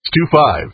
625.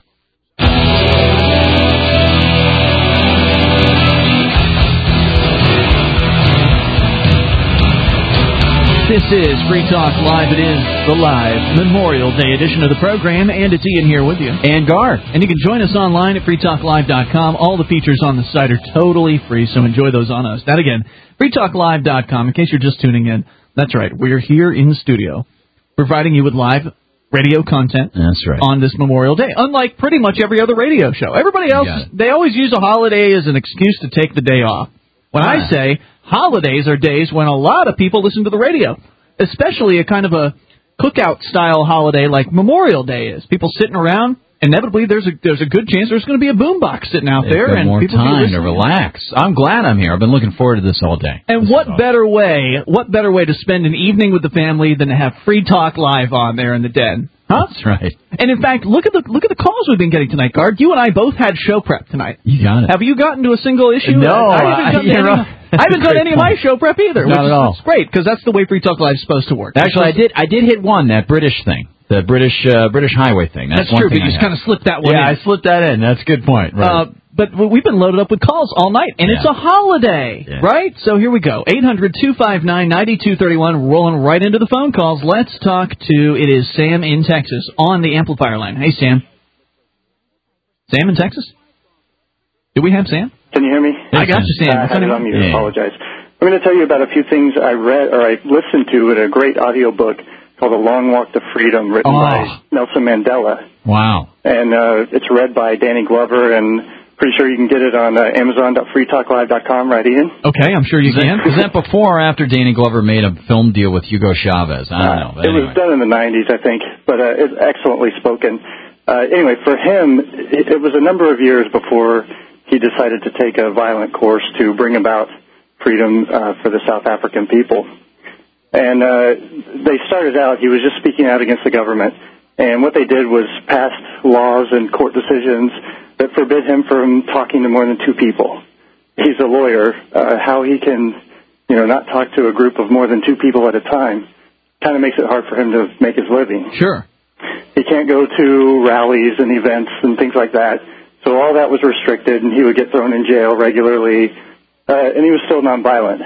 This is Free Talk Live. It is the live Memorial Day edition of the program, and it's Ian here with you. And Gar. And you can join us online at freetalklive.com. All the features on the site are totally free, so enjoy those on us. That again, freetalklive.com, in case you're just tuning in. That's right, we're here in the studio, providing you with live radio content. That's right. On this Memorial Day, unlike pretty much every other radio show. Everybody else, they always use a holiday as an excuse to take the day off. When I say holidays are days when a lot of people listen to the radio, especially a kind of a cookout-style holiday like Memorial Day is. People sitting around, inevitably there's a good chance there's going to be a boombox sitting out there. And more people time to relax. I'm glad I'm here. I've been looking forward to this all day. And what better way to spend an evening with the family than to have Free Talk Live on there in the den? Huh? That's right. And in fact, look at the calls we've been getting tonight, Gard. You and I both had show prep tonight. You got it. Have you gotten to a single issue? No, I haven't done any of my show prep either. Not at all. It's great because that's the way Free Talk Live is supposed to work. Actually, I did hit one, that British thing, the British highway thing. That's one true, thing but you just kind of slipped that one in. Yeah, I slipped that in. That's a good point. Right. But we've been loaded up with calls all night, and it's a holiday, right? So here we go. 800-259-9231, rolling right into the phone calls. Let's talk to, it is Sam in Texas on the amplifier line. Hey, Sam. Sam in Texas? Do we have Sam? Can you hear me? I got you, Sam. I had it on mute. I apologize. I'm going to tell you about a few things I read or I listened to in a great audio book called A Long Walk to Freedom, written by Nelson Mandela. Wow. And it's read by Danny Glover, and pretty sure you can get it on Amazon.freetalklive.com, right, Ian? Okay, I'm sure you can. Is that before or after Danny Glover made a film deal with Hugo Chavez? I don't know. It was done in the 90s, I think, but it's excellently spoken. Anyway, for him, it was a number of years before he decided to take a violent course to bring about freedom for the South African people. And they started out, he was just speaking out against the government, and what they did was pass laws and court decisions that forbid him from talking to more than two people. He's a lawyer. How he can, not talk to a group of more than two people at a time kind of makes it hard for him to make his living. Sure. He can't go to rallies and events and things like that. So all that was restricted, and he would get thrown in jail regularly, and he was still nonviolent.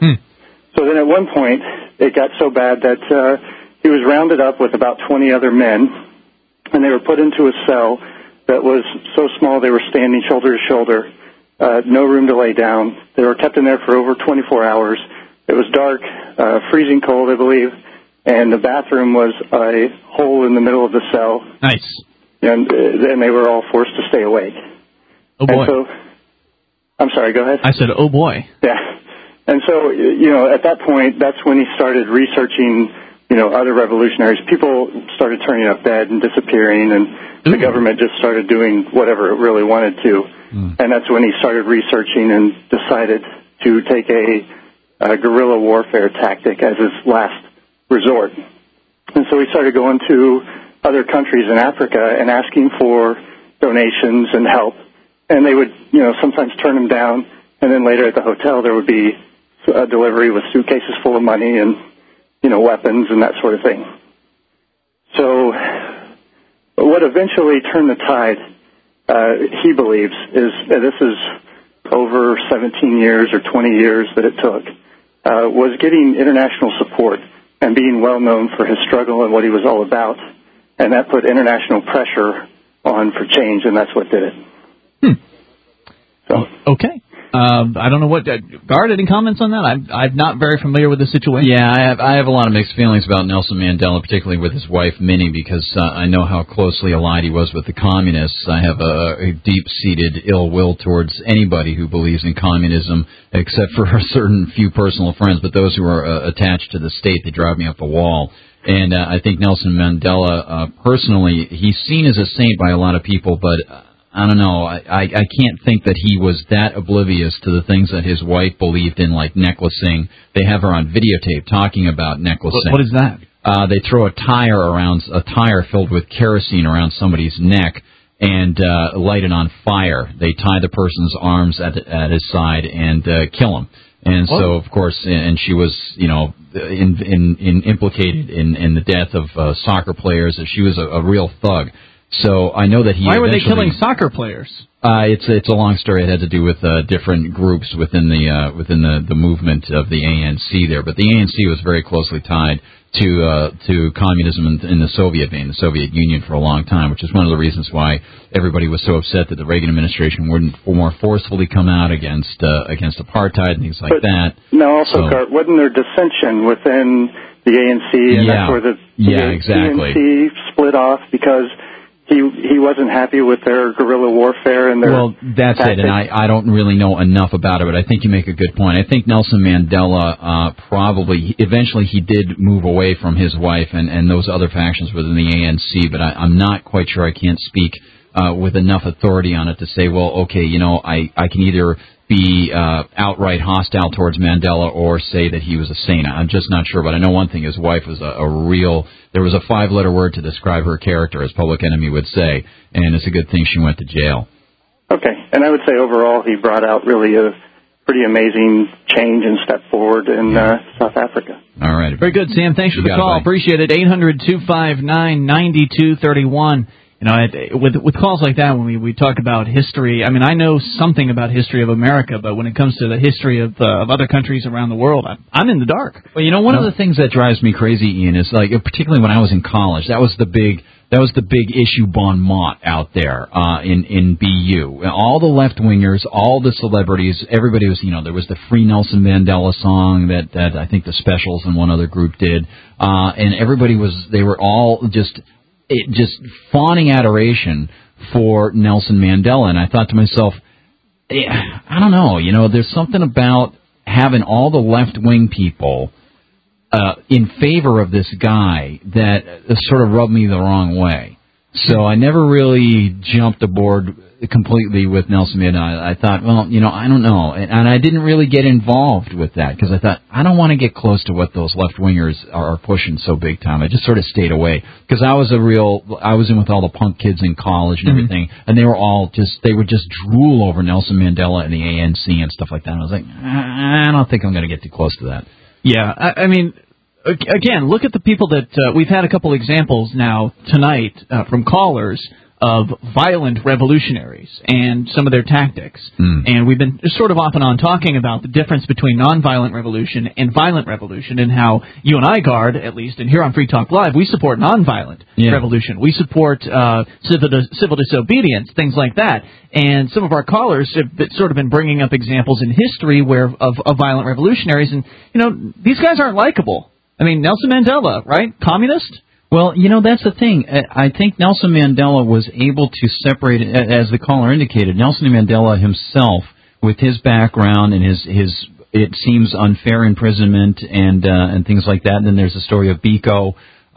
So then at one point, it got so bad that he was rounded up with about 20 other men, and they were put into a cell that was so small they were standing shoulder to shoulder, no room to lay down. They were kept in there for over 24 hours. It was dark, freezing cold, I believe, and the bathroom was a hole in the middle of the cell. Nice. And they were all forced to stay awake. Oh, boy. And so, I'm sorry, go ahead. I said, oh, boy. Yeah. And so, at that point, that's when he started researching, other revolutionaries. People started turning up dead and disappearing, and the government just started doing whatever it really wanted to. And that's when he started researching and decided to take a guerrilla warfare tactic as his last resort. And so he started going to other countries in Africa and asking for donations and help. And they would, sometimes turn him down. And then later at the hotel, there would be a delivery with suitcases full of money and, weapons and that sort of thing. So what eventually turned the tide, he believes, is this is over 17 years or 20 years that it took, was getting international support and being well known for his struggle and what he was all about. And that put international pressure on for change, and that's what did it. So. Okay. I don't know what... Gard, any comments on that? I'm not very familiar with the situation. Yeah, I have a lot of mixed feelings about Nelson Mandela, particularly with his wife, Minnie, because I know how closely allied he was with the communists. I have a deep-seated ill will towards anybody who believes in communism, except for a certain few personal friends, but those who are attached to the state, they drive me up the wall. And I think Nelson Mandela, personally, he's seen as a saint by a lot of people, but... I don't know. I can't think that he was that oblivious to the things that his wife believed in, like necklacing. They have her on videotape talking about necklacing. What is that? They throw a tire filled with kerosene around somebody's neck and light it on fire. They tie the person's arms at his side and kill him. And so, of course, and she was, implicated in the death of soccer players. She was a real thug. So I know that he. Why were they killing soccer players? It's a long story. It had to do with different groups within the movement of the ANC there. But the ANC was very closely tied to communism in the Soviet Union for a long time, which is one of the reasons why everybody was so upset that the Reagan administration wouldn't more forcefully come out against apartheid and things like that. No, also, Gart, wasn't there dissension within the ANC, and that's where the exactly. ANC split off because he wasn't happy with their guerrilla warfare and their that's tactics. It, and I don't really know enough about it, but I think you make a good point. I think Nelson Mandela eventually he did move away from his wife and those other factions within the ANC, but I'm not quite sure. I can't speak with enough authority on it to say, well, okay, I can either be outright hostile towards Mandela or say that he was a saint. I'm just not sure, but I know one thing, his wife was there was a 5-letter word to describe her character, as Public Enemy would say, and it's a good thing she went to jail. Okay, and I would say overall he brought out really a pretty amazing change and step forward in South Africa. All right. Very good, Sam. Thanks for the call. Appreciate it. 800-259-9231. With calls like that, when we talk about history, I mean, I know something about history of America, but when it comes to the history of other countries around the world, I'm in the dark. Well, one of the things that drives me crazy, Ian, is like, particularly when I was in college, that was the big issue bon mot out there in BU. All the left-wingers, all the celebrities, everybody was, there was the Free Nelson Mandela song that I think the Specials and one other group did, and they were all just fawning adoration for Nelson Mandela. And I thought to myself, I don't know, there's something about having all the left-wing people in favor of this guy that sort of rubbed me the wrong way. So I never really jumped aboard completely with Nelson Mandela. I thought, well, I don't know. And I didn't really get involved with that because I thought, I don't want to get close to what those left-wingers are pushing so big time. I just sort of stayed away because I was in with all the punk kids in college and everything, and they would just drool over Nelson Mandela and the ANC and stuff like that. And I was like, I don't think I'm going to get too close to that. Yeah, I mean, again, look at the people that we've had a couple examples now tonight from callers of violent revolutionaries and some of their tactics. And we've been sort of off and on talking about the difference between nonviolent revolution and violent revolution and how you and I, Gard, at least, and here on Free Talk Live, we support nonviolent revolution. We support civil disobedience, things like that. And some of our callers have sort of been bringing up examples in history of violent revolutionaries. And, these guys aren't likable. I mean, Nelson Mandela, right? Communist? Well, that's the thing. I think Nelson Mandela was able to separate, as the caller indicated, Nelson Mandela himself, with his background and his it seems unfair imprisonment and things like that. And then there's the story of Biko.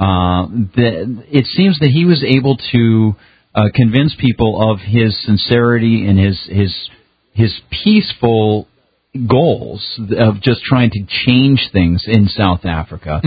It seems that he was able to convince people of his sincerity and his peaceful goals of just trying to change things in South Africa.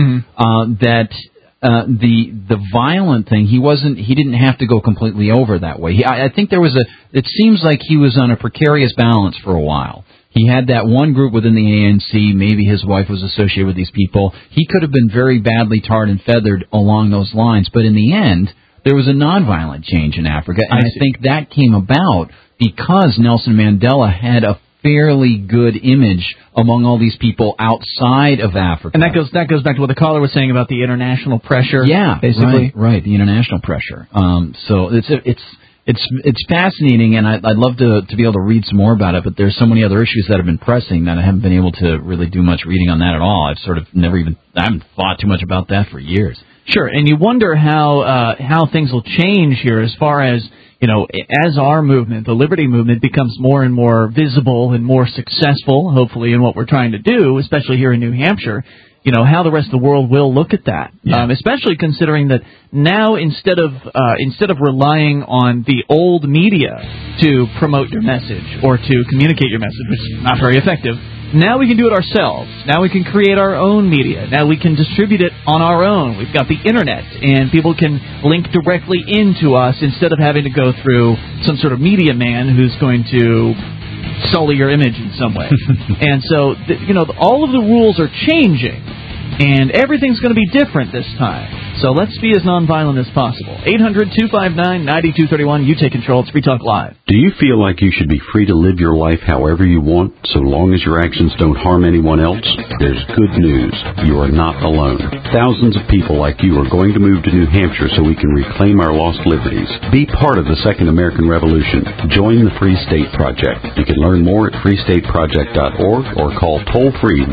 The violent thing, he didn't have to go completely over that way. I think it seems like he was on a precarious balance for a while. He had that one group within the ANC, maybe his wife was associated with these people. He could have been very badly tarred and feathered along those lines, but in the end, there was a nonviolent change in Africa, and I think that came about because Nelson Mandela had a fairly good image among all these people outside of Africa. And that goes back to what the caller was saying about the international pressure. Yeah, basically. Right, the international pressure. So it's fascinating, and I'd love to be able to read some more about it, but there's so many other issues that have been pressing that I haven't been able to really do much reading on that at all. I haven't thought too much about that for years. Sure, and you wonder how things will change here as far as, as our movement, the Liberty Movement, becomes more and more visible and more successful, hopefully, in what we're trying to do, especially here in New Hampshire, how the rest of the world will look at that. Yeah. Especially considering that now instead of relying on the old media to promote your message or to communicate your message, which is not very effective, now we can do it ourselves. Now we can create our own media. Now we can distribute it on our own. We've got the Internet, and people can link directly into us instead of having to go through some sort of media man who's going to sully your image in some way. And so, all of the rules are changing, and everything's going to be different this time. So let's be as nonviolent as possible. 800-259-9231. You take control. It's Free Talk Live. Do you feel like you should be free to live your life however you want, so long as your actions don't harm anyone else? There's good news. You are not alone. Thousands of people like you are going to move to New Hampshire so we can reclaim our lost liberties. Be part of the Second American Revolution. Join the Free State Project. You can learn more at freestateproject.org or call toll-free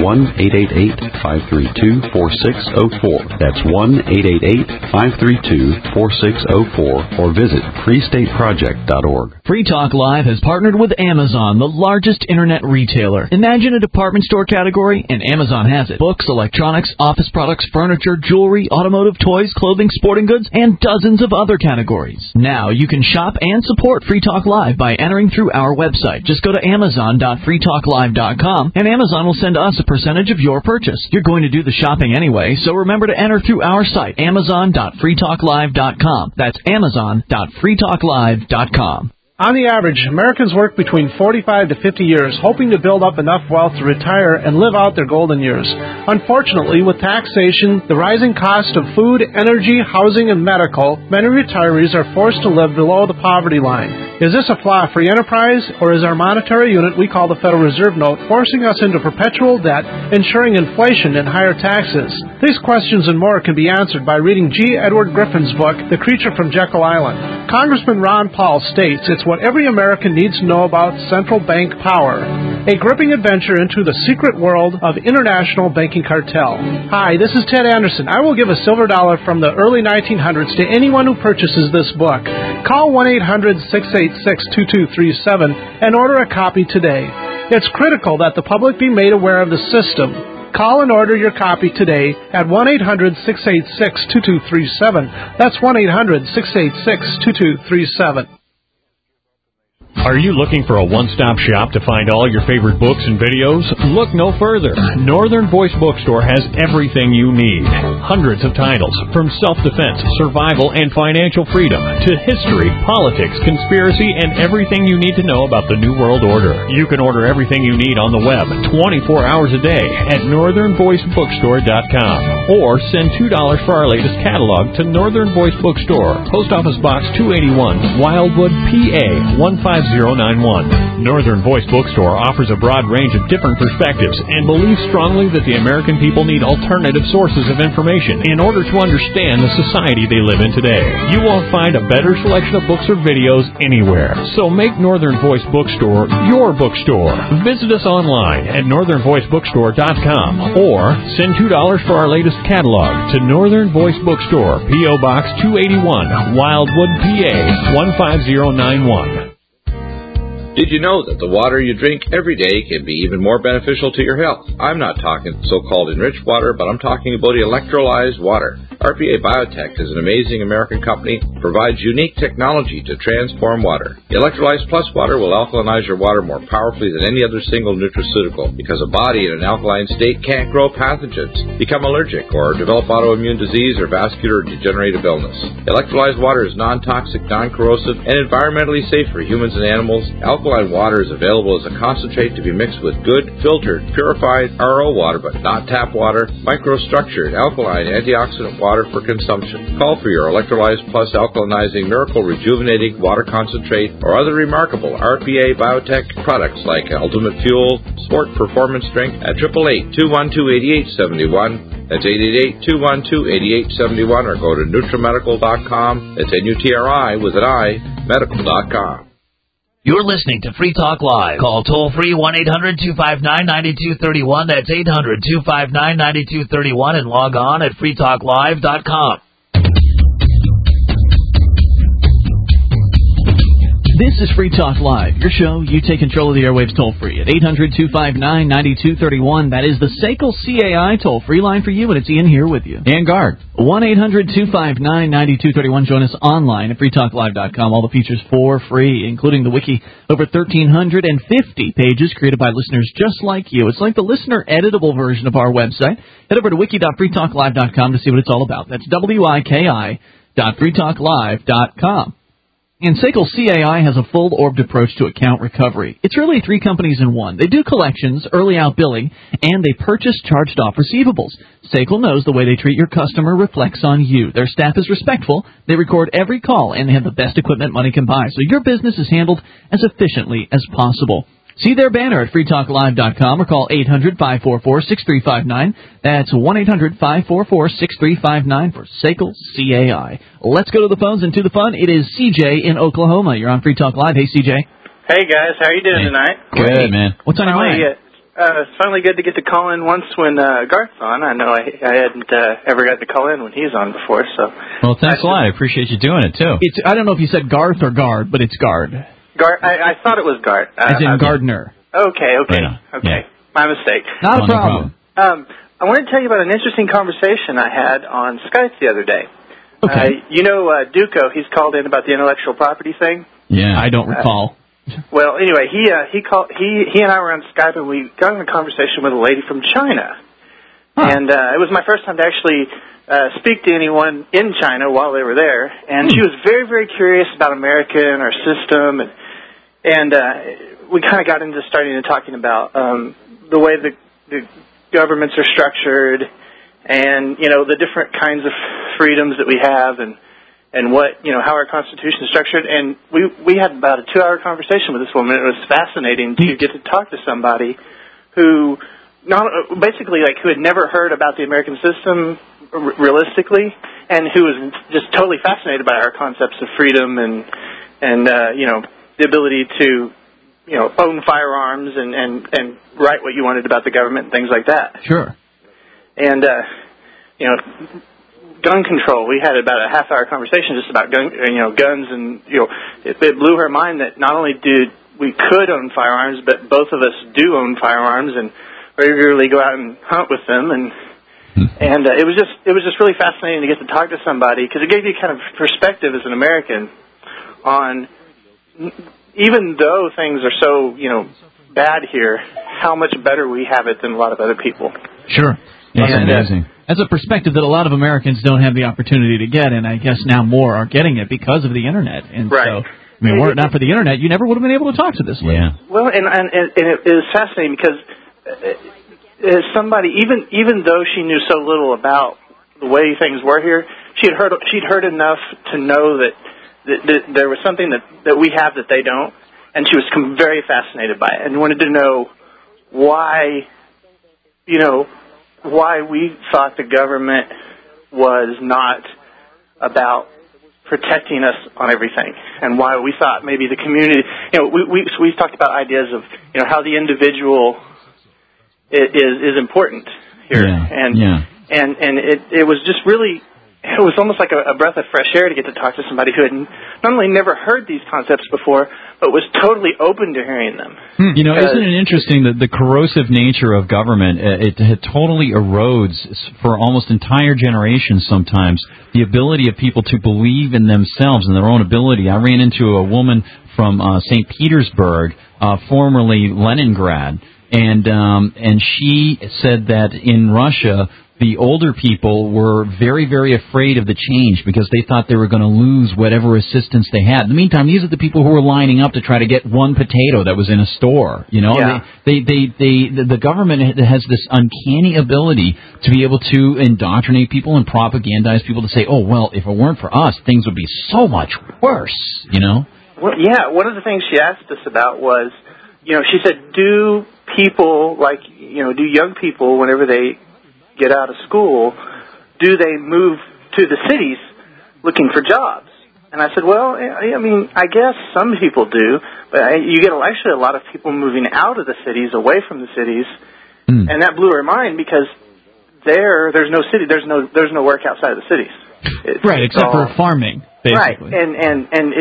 1-888-532-4604. That's 1-888-532-4604 or visit freestateproject.org. Free Talk Live has partnered with Amazon, the largest internet retailer. Imagine a department store category, and Amazon has it. Books, electronics, office products, furniture, jewelry, automotive, toys, clothing, sporting goods, and dozens of other categories. Now you can shop and support Free Talk Live by entering through our website. Just go to amazon.freetalklive.com, and Amazon will send us a percentage of your purchase. You're going to do the shopping anyway, so remember to enter through our site, amazon.freetalklive.com. That's amazon.freetalklive.com. On the average, Americans work between 45 to 50 years, hoping to build up enough wealth to retire and live out their golden years. Unfortunately, with taxation, the rising cost of food, energy, housing, and medical, many retirees are forced to live below the poverty line. Is this a flaw free enterprise, or is our monetary unit we call the Federal Reserve Note forcing us into perpetual debt, ensuring inflation and higher taxes? These questions and more can be answered by reading G. Edward Griffin's book, The Creature from Jekyll Island. Congressman Ron Paul states it's what every American needs to know about central bank power. A gripping adventure into the secret world of international banking cartel. Hi, this is Ted Anderson. I will give a silver dollar from the early 1900s to anyone who purchases this book. Call 1-800-686-2237 and order a copy today. It's critical that the public be made aware of the system. Call and order your copy today at 1-800-686-2237. That's 1-800-686-2237. Are you looking for a one-stop shop to find all your favorite books and videos? Look no further. Northern Voice Bookstore has everything you need. Hundreds of titles, from self-defense, survival, and financial freedom, to history, politics, conspiracy, and everything you need to know about the New World Order. You can order everything you need on the web 24 hours a day at northernvoicebookstore.com or send $2 for our latest catalog to Northern Voice Bookstore, Post Office Box 281, Wildwood, PA 15091. Northern Voice Bookstore offers a broad range of different perspectives and believes strongly that the American people need alternative sources of information in order to understand the society they live in today. You won't find a better selection of books or videos anywhere. So make Northern Voice Bookstore your bookstore. Visit us online at northernvoicebookstore.com or send $2 for our latest catalog to Northern Voice Bookstore, P.O. Box 281, Wildwood, PA 15091. Did you know that the water you drink every day can be even more beneficial to your health? I'm not talking so-called enriched water, but I'm talking about electrolyzed water. RPA Biotech is an amazing American company that provides unique technology to transform water. Electrolyzed Plus water will alkalinize your water more powerfully than any other single nutraceutical because a body in an alkaline state can't grow pathogens, become allergic, or develop autoimmune disease or vascular degenerative illness. Electrolyzed water is non-toxic, non-corrosive, and environmentally safe for humans and animals. Alkaline water is available as a concentrate to be mixed with good, filtered, purified RO water, but not tap water, microstructured, alkaline, antioxidant water for consumption. Call for your Electrolyzed Plus alkalinizing, miracle rejuvenating water concentrate or other remarkable RPA Biotech products like Ultimate Fuel, Sport Performance Drink at 888-212-8871. That's 888-212-8871 or go to NutriMedical.com. That's N-U-T-R-I with an I, medical.com. You're listening to Free Talk Live. Call toll-free 1-800-259-9231. That's 800-259-9231 and log on at freetalklive.com. This is Free Talk Live, your show. You take control of the airwaves toll-free at 800-259-9231. That is the SACL CAI toll-free line for you, and it's Ian here with you. And Guard. 1-800-259-9231. Join us online at freetalklive.com. All the features for free, including the wiki. Over 1,350 pages created by listeners just like you. It's like the listener-editable version of our website. Head over to wiki.freetalklive.com to see what it's all about. That's wiki.freetalklive.com. And SACL CAI has a full-orbed approach to account recovery. It's really 3 companies in one. They do collections, early out billing, and they purchase charged-off receivables. SACL knows the way they treat your customer reflects on you. Their staff is respectful, they record every call, and they have the best equipment money can buy, so your business is handled as efficiently as possible. See their banner at freetalklive.com or call 800-544-6359. That's 1-800-544-6359 for SACL CAI. Let's go to the phones and to the fun. It is CJ in Oklahoma. You're on Free Talk Live. Hey, CJ. Hey, guys. How you doing tonight? Good, man. What's on your mind? It's finally good to get to call in once when Garth's on. I know I hadn't ever got to call in when he's on before. So. Well, thanks a lot. I appreciate you doing it, too. I don't know if you said Garth or Guard, but it's Guard. I thought it was Gart. As in Gardner. Okay. Yeah. My mistake. Not a problem. I wanted to tell you about an interesting conversation I had on Skype the other day. Okay. Duco, he's called in about the intellectual property thing. Yeah. I don't recall. Well, anyway, he and I were on Skype, and we got in a conversation with a lady from China. Huh. And it was my first time to actually speak to anyone in China while they were there. And she was very, very curious about America and our system, and we kind of got into starting to talking about the way the governments are structured, and the different kinds of freedoms that we have, and what how our Constitution is structured. And we had about a 2-hour conversation with this woman. It was fascinating to get to talk to somebody who who had never heard about the American system realistically, and who was just totally fascinated by our concepts of freedom and the ability to own firearms and write what you wanted about the government and things like that. Sure. And gun control. We had about a half-hour conversation just about guns, and it blew her mind that not only we could own firearms, but both of us do own firearms and regularly go out and hunt with them, and it was just really fascinating to get to talk to somebody, because it gave you kind of perspective as an American on, even though things are so bad here, how much better we have it than a lot of other people. Sure. That's amazing. That's a perspective that a lot of Americans don't have the opportunity to get, and I guess now more are getting it because of the Internet. And right. So, were it not for the Internet, you never would have been able to talk to this lady. Yeah. Well, and it was fascinating because as somebody, even though she knew so little about the way things were here, she'd heard enough to know that there was something that we have that they don't, and she was very fascinated by it and wanted to know why we thought the government was not about protecting us on everything, and why we thought maybe the community, we talked about ideas of how the individual is important here, and it was just really, it was almost like a breath of fresh air to get to talk to somebody who had not only never heard these concepts before, but was totally open to hearing them. Isn't it interesting that the corrosive nature of government, it totally erodes for almost entire generations sometimes the ability of people to believe in themselves and their own ability. I ran into a woman from St. Petersburg, formerly Leningrad, and she said that in Russia, the older people were very, very afraid of the change because they thought they were going to lose whatever assistance they had. In the meantime, these are the people who were lining up to try to get one potato that was in a store. Yeah. The government has this uncanny ability to be able to indoctrinate people and propagandize people to say, oh, well, if it weren't for us, things would be so much worse, Well, yeah, one of the things she asked us about was, she said, do people, do young people, whenever they get out of school, do they move to the cities looking for jobs? And I said, well, I guess some people do, but you get actually a lot of people moving out of the cities, away from the cities, and that blew her mind because there's no city, there's no work outside of the cities. Right, except for farming, basically. Right, and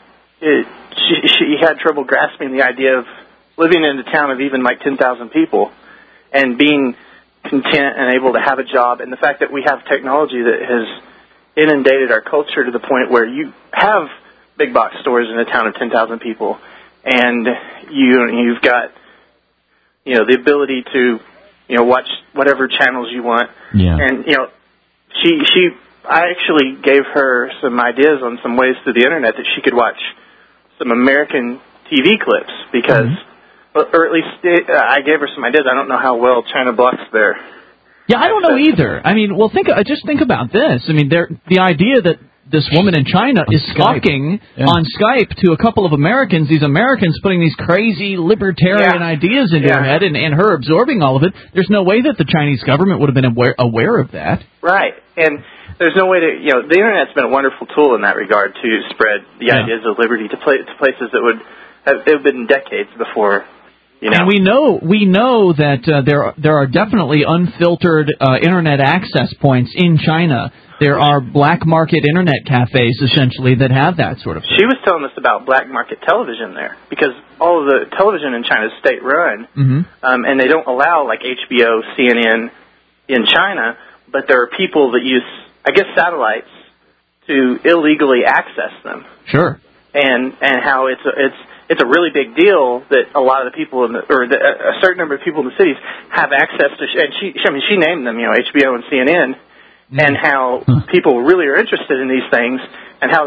she had trouble grasping the idea of living in a town of even 10,000 people and being content and able to have a job, and the fact that we have technology that has inundated our culture to the point where you have big box stores in a town of 10,000 people, and you've got the ability to watch whatever channels you want. Yeah. And she I actually gave her some ideas on some ways through the internet that she could watch some American TV clips because, or at least I gave her some ideas. I don't know how well China blocks their. Yeah, I don't know either. I mean, well, just think about this. I mean, the idea that this woman in China is talking on Skype to a couple of Americans, these Americans putting these crazy libertarian ideas into her head and her absorbing all of it, there's no way that the Chinese government would have been aware of that. Right. And there's no way to, the Internet's been a wonderful tool in that regard to spread the ideas of liberty to places that would have been decades before. And we know that there are definitely unfiltered Internet access points in China. There are black market Internet cafes, essentially, that have that sort of thing. She was telling us about black market television there, because all of the television in China is state-run, and they don't allow, like, HBO, CNN in China, but there are people that use, I guess, satellites to illegally access them. Sure. And how it's a really big deal that a lot of the people a certain number of people in the cities have access to. And she named them, HBO and CNN, and how people really are interested in these things, and how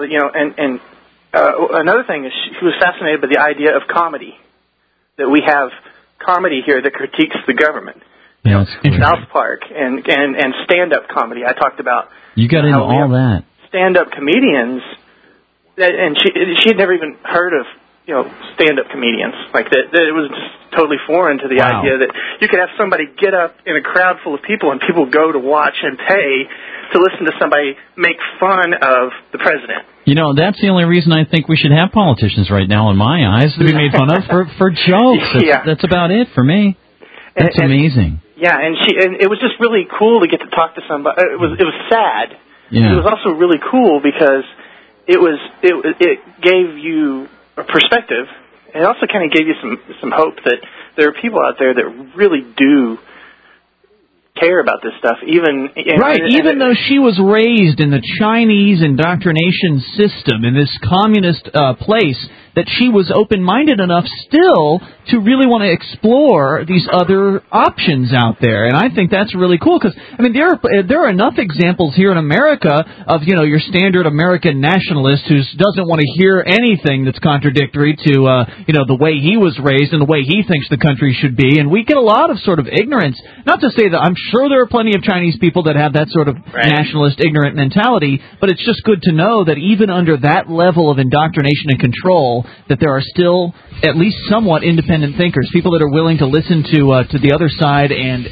another thing is she was fascinated by the idea of comedy, that we have comedy here that critiques the government. South Park and stand-up comedy. I talked about. You got into all that. Stand-up comedians, and she had never even heard of stand-up comedians like that. It was just totally foreign to the idea that you could have somebody get up in a crowd full of people and people go to watch and pay to listen to somebody make fun of the president. That's the only reason I think we should have politicians right now, in my eyes, to be made fun of for jokes. That's about it for me. That's amazing. Yeah, and it was just really cool to get to talk to somebody. It was sad. Yeah. It was also really cool because it gave you a perspective, and it also kind of gave you some hope that there are people out there that really do care about this stuff, even though she was raised in the Chinese indoctrination system in this communist place, that she was open-minded enough still to really want to explore these other options out there. And I think that's really cool because, I mean, there are enough examples here in America of, your standard American nationalist who doesn't want to hear anything that's contradictory to, the way he was raised and the way he thinks the country should be. And we get a lot of sort of ignorance. Not to say that I'm sure there are plenty of Chinese people that have that sort of nationalist, ignorant mentality, but it's just good to know that even under that level of indoctrination and control, that there are still at least somewhat independent thinkers, people that are willing to listen to the other side and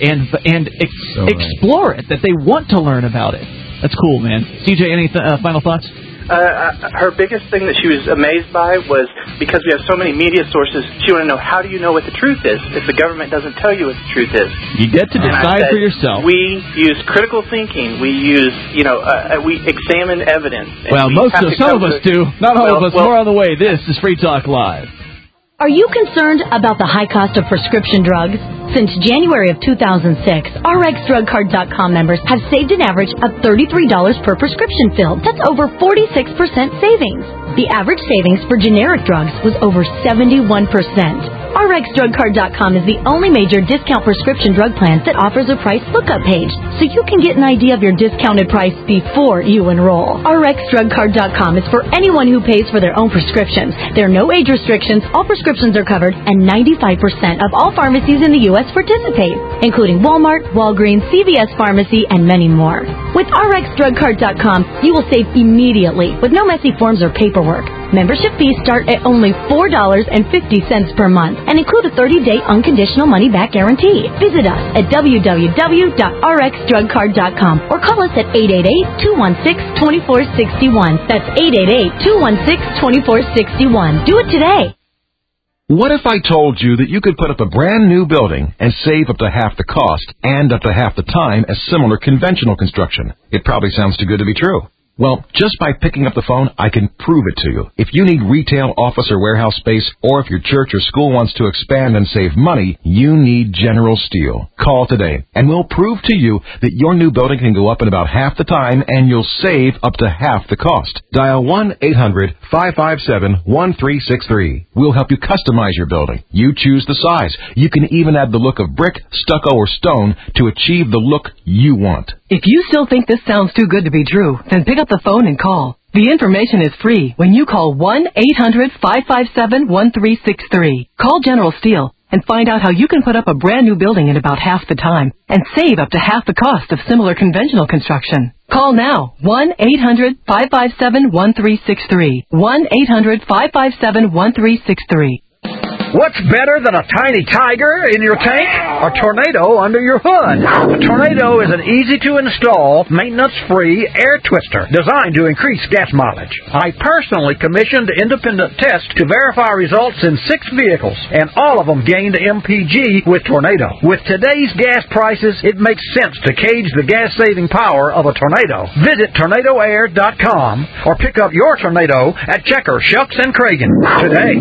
explore it, that they want to learn about it. That's cool, man. CJ, any final thoughts? Her biggest thing that she was amazed by was because we have so many media sources, she wanted to know, how do you know what the truth is if the government doesn't tell you what the truth is? You get to decide for yourself. We use critical thinking. We use, we examine evidence. Well, some of us do. Not all of us. More on the way. This is Free Talk Live. Are you concerned about the high cost of prescription drugs? Since January of 2006, RxDrugCard.com members have saved an average of $33 per prescription filled. That's over 46% savings. The average savings for generic drugs was over 71%. RxDrugCard.com is the only major discount prescription drug plan that offers a price lookup page, so you can get an idea of your discounted price before you enroll. RxDrugCard.com is for anyone who pays for their own prescriptions. There are no age restrictions, all prescriptions are covered, and 95% of all pharmacies in the U.S. participate, including Walmart, Walgreens, CVS Pharmacy, and many more. With RxDrugCard.com, you will save immediately with no messy forms or paperwork. Membership fees start at only $4.50 per month and include a 30-day unconditional money-back guarantee. Visit us at www.rxdrugcard.com or call us at 888-216-2461. That's 888-216-2461. Do it today. What if I told you that you could put up a brand new building and save up to half the cost and up to half the time as similar conventional construction? It probably sounds too good to be true. Well, just by picking up the phone, I can prove it to you. If you need retail, office, or warehouse space, or if your church or school wants to expand and save money, you need General Steel. Call today, and we'll prove to you that your new building can go up in about half the time, and you'll save up to half the cost. Dial 1-800-557-1363. We'll help you customize your building. You choose the size. You can even add the look of brick, stucco, or stone to achieve the look you want. If you still think this sounds too good to be true, then pick up the phone and call. The information is free when you call 1-800-557-1363. Call General Steel and find out how you can put up a brand new building in about half the time and save up to half the cost of similar conventional construction. Call now, 1-800-557-1363. 1-800-557-1363. What's better than a tiny tiger in your tank? A tornado under your hood. A tornado is an easy-to-install, maintenance-free air twister designed to increase gas mileage. I personally commissioned independent tests to verify results in 6 vehicles, and all of them gained MPG with Tornado. With today's gas prices, it makes sense to gauge the gas-saving power of a tornado. Visit TornadoAir.com or pick up your Tornado at Checker, Shucks, and Cragen today.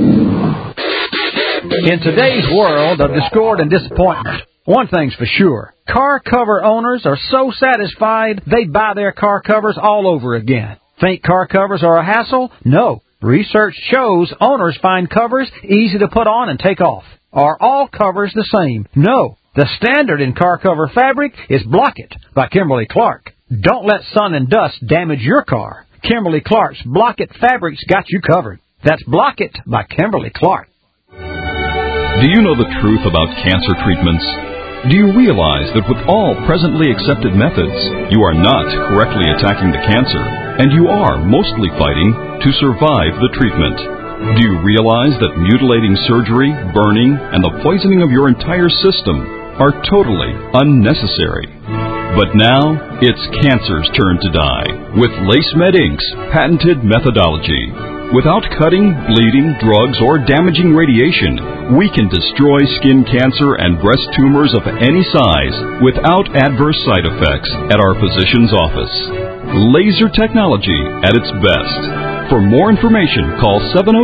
In today's world of discord and disappointment, one thing's for sure. Car cover owners are so satisfied they buy their car covers all over again. Think car covers are a hassle? No. Research shows owners find covers easy to put on and take off. Are all covers the same? No. The standard in car cover fabric is Block It by Kimberly-Clark. Don't let sun and dust damage your car. Kimberly-Clark's Block It fabric's got you covered. That's Block It by Kimberly-Clark. Do you know the truth about cancer treatments? Do you realize that with all presently accepted methods, you are not correctly attacking the cancer, and you are mostly fighting to survive the treatment? Do you realize that mutilating surgery, burning, and the poisoning of your entire system are totally unnecessary? But now, it's cancer's turn to die with LaceMed Inc.'s patented methodology. Without cutting, bleeding, drugs, or damaging radiation, we can destroy skin cancer and breast tumors of any size without adverse side effects at our physician's office. Laser technology at its best. For more information, call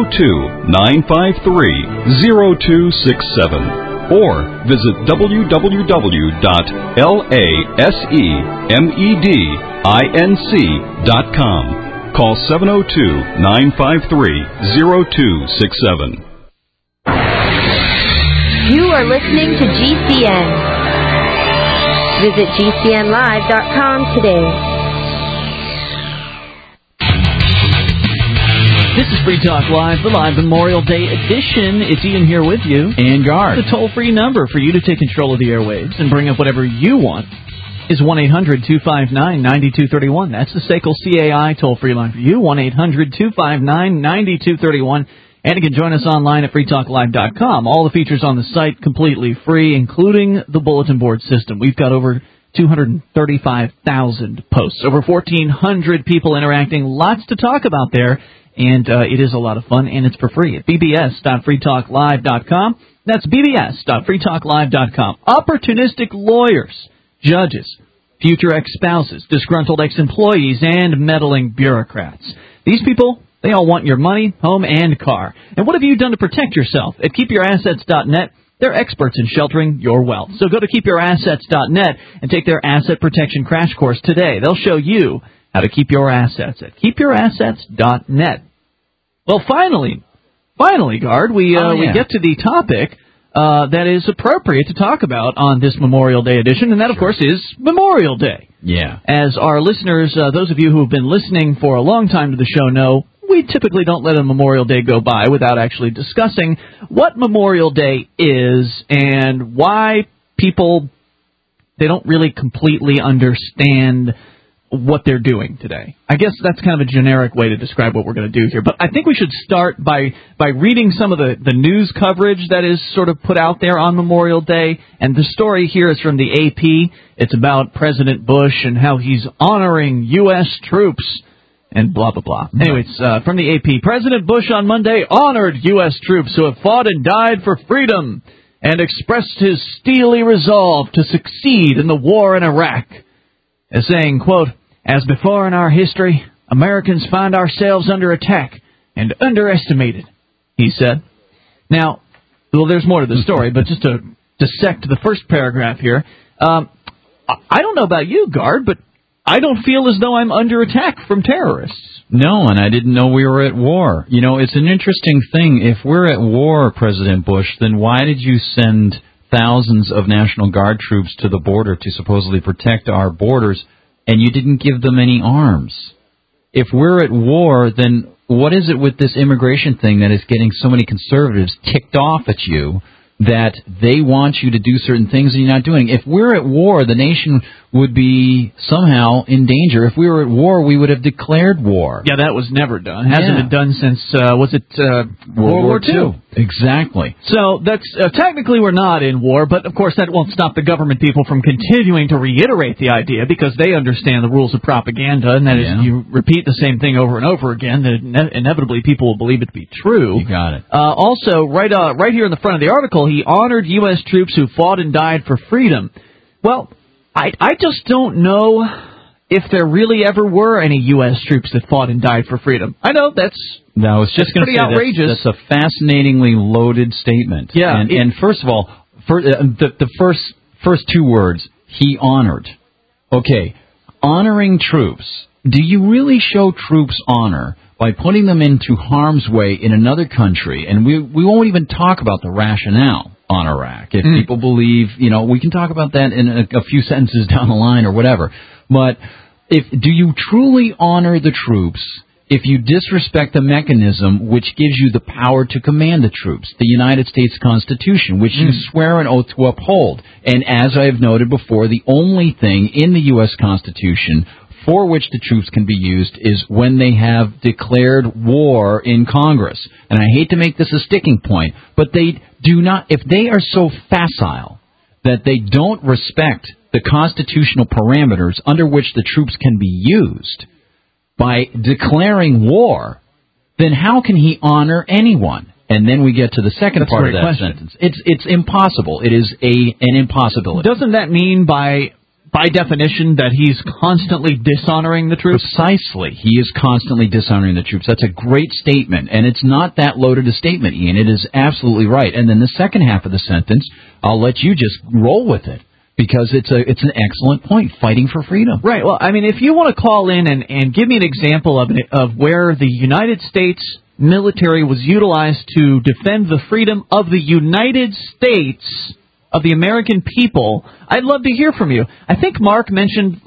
702-953-0267 or visit www.lasemedinc.com. Call 702-953-0267. You are listening to GCN. Visit GCNlive.com today. This is Free Talk Live, the live Memorial Day edition. It's Ian here with you. And Guard. The toll-free number for you to take control of the airwaves and bring up whatever you want is 1-800-259-9231. That's the SACL CAI toll-free line for you, 1-800-259-9231. And you can join us online at freetalklive.com. All the features on the site completely free, including the bulletin board system. We've got over 235,000 posts, over 1,400 people interacting, lots to talk about there, and it is a lot of fun, and it's for free at bbs.freetalklive.com. That's bbs.freetalklive.com. Opportunistic lawyers, judges, future ex-spouses, disgruntled ex-employees, and meddling bureaucrats. These people, they all want your money, home, and car. And what have you done to protect yourself? At KeepYourAssets.net, they're experts in sheltering your wealth. So go to KeepYourAssets.net and take their asset protection crash course today. They'll show you how to keep your assets at KeepYourAssets.net. Well, finally, Guard, we get to the topic that is appropriate to talk about on this Memorial Day edition, and that, of course, is Memorial Day. Yeah. As our listeners, those of you who have been listening for a long time to the show know, we typically don't let a Memorial Day go by without actually discussing what Memorial Day is and why people, they don't really completely understand what they're doing today. I guess that's kind of a generic way to describe what we're going to do here. But I think we should start by reading some of the news coverage that is sort of put out there on Memorial Day. And the story here is from the AP. It's about President Bush and how he's honoring U.S. troops and blah, blah, blah. Anyways, from the AP, President Bush on Monday honored U.S. troops who have fought and died for freedom and expressed his steely resolve to succeed in the war in Iraq, as saying, quote, "As before in our history, Americans find ourselves under attack and underestimated," he said. Now, well, there's more to the story, but just to dissect the first paragraph here, I don't know about you, Guard, but I don't feel as though I'm under attack from terrorists. No, and I didn't know we were at war. You know, it's an interesting thing. If we're at war, President Bush, then why did you send thousands of National Guard troops to the border to supposedly protect our borders, and you didn't give them any arms. If we're at war, then what is it with this immigration thing that is getting so many conservatives ticked off at you that they want you to do certain things and you're not doing? If we're at war, the nation would be somehow in danger. If we were at war, we would have declared war. Yeah, that was never done. Hasn't been done since, World War II? Exactly. So that's technically we're not in war, but of course that won't stop the government people from continuing to reiterate the idea because they understand the rules of propaganda, and that is you repeat the same thing over and over again, that inevitably people will believe it to be true. You got it. Also, right here in the front of the article, he honored U.S. troops who fought and died for freedom. Well, I just don't know if there really ever were any U.S. troops that fought and died for freedom. I know that's I was just going to pretty say outrageous. That's a fascinatingly loaded statement. Yeah, and first of all, the first two words, he honored. Okay, honoring troops. Do you really show troops honor by putting them into harm's way in another country? And we won't even talk about the rationale on Iraq. If people believe, we can talk about that in a few sentences down the line or whatever. But do you truly honor the troops if you disrespect the mechanism which gives you the power to command the troops, the United States Constitution, which you swear an oath to uphold? And as I have noted before, the only thing in the U.S. Constitution for which the troops can be used is when they have declared war in Congress. And I hate to make this a sticking point, but they do not, if they are so facile that they don't respect the constitutional parameters under which the troops can be used by declaring war, then how can he honor anyone? And then we get to the second part of that sentence. It's impossible. It is an impossibility. Doesn't that mean by definition that he's constantly dishonoring the troops? Precisely. He is constantly dishonoring the troops. That's a great statement, and it's not that loaded a statement, Ian. It is absolutely right. And then the second half of the sentence, I'll let you just roll with it, because it's an excellent point, fighting for freedom. Right. Well, I mean, if you want to call in and give me an example of where the United States military was utilized to defend the freedom of the United States, of the American people, I'd love to hear from you. I think Mark mentioned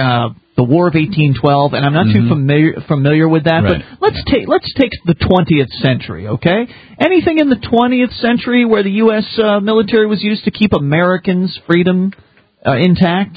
the War of 1812, and I'm not too familiar with that. Right. But let's take the 20th century, okay? Anything in the 20th century where the U.S. military was used to keep Americans' freedom intact?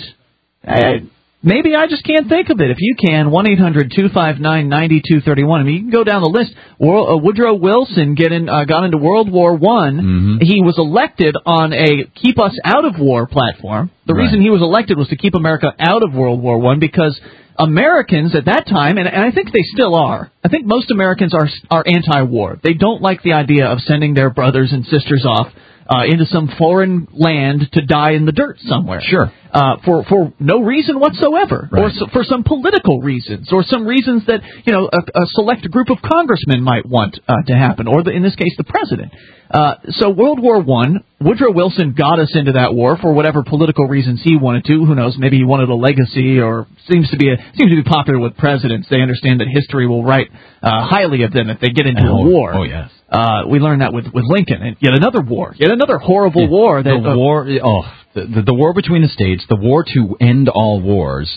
Maybe I just can't think of it. If you can, 1-800-259-9231. I mean, you can go down the list. Woodrow Wilson got into World War I. He was elected on a keep us out of war platform. The reason he was elected was to keep America out of World War I because Americans at that time, and I think they still are, I think most Americans are anti-war. They don't like the idea of sending their brothers and sisters off into some foreign land to die in the dirt somewhere. Sure. For no reason whatsoever, or for some political reasons, or some reasons that a select group of congressmen might want to happen, or in this case the president. So World War I, Woodrow Wilson got us into that war for whatever political reasons he wanted to. Who knows? Maybe he wanted a legacy, or seems to be popular with presidents. They understand that history will write highly of them if they get into a war. Oh yes. We learned that with Lincoln, and yet another war, yet another horrible war. The war between the states, the war to end all wars.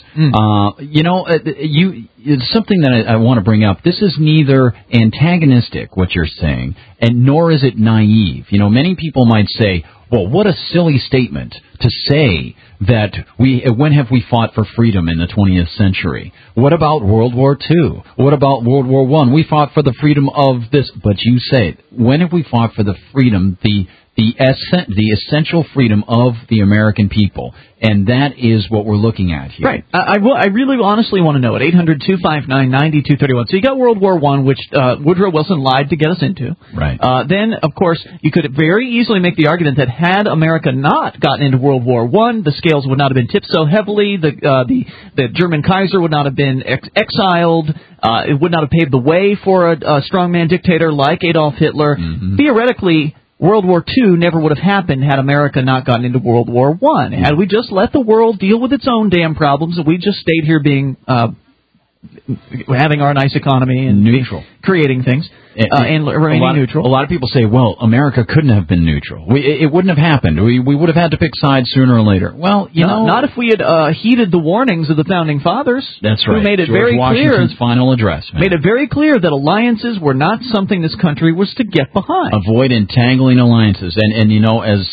It's something that I want to bring up. This is neither antagonistic, what you're saying, and nor is it naive. Many people might say, well, what a silly statement to say that when have we fought for freedom in the 20th century? What about World War II? What about World War I? We fought for the freedom of this. But you say, when have we fought for the freedom, the essential freedom of the American people? And that is what we're looking at here. Right. I really honestly want to know it. 800-259-9231. So you got World War I, which Woodrow Wilson lied to get us into. Right. Then, of course, you could very easily make the argument that had America not gotten into World War I, the scales would not have been tipped so heavily. The German Kaiser would not have been exiled. It would not have paved the way for a strongman dictator like Adolf Hitler. Theoretically, World War II never would have happened had America not gotten into World War I. Had we just let the world deal with its own damn problems and we just stayed here being having our nice economy and neutral, creating things, and remaining neutral. A lot of people say, well, America couldn't have been neutral. It wouldn't have happened. We would have had to pick sides sooner or later. Well, you know, not if we had heeded the warnings of the founding fathers. That's right. Who made it George very Washington's clear. final address Made it very clear that alliances were not something this country was to get behind. Avoid entangling alliances, and you know, as